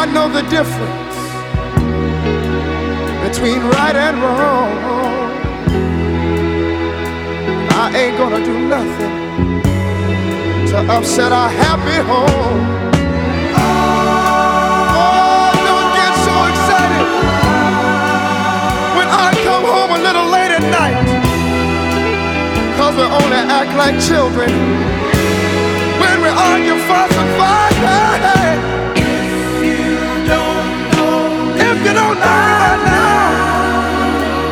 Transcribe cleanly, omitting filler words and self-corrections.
I know the difference between right and wrong. I ain't gonna do nothing to upset our happy home. Oh, don't get so excited when I come home a little late at night, 'cause we only act like children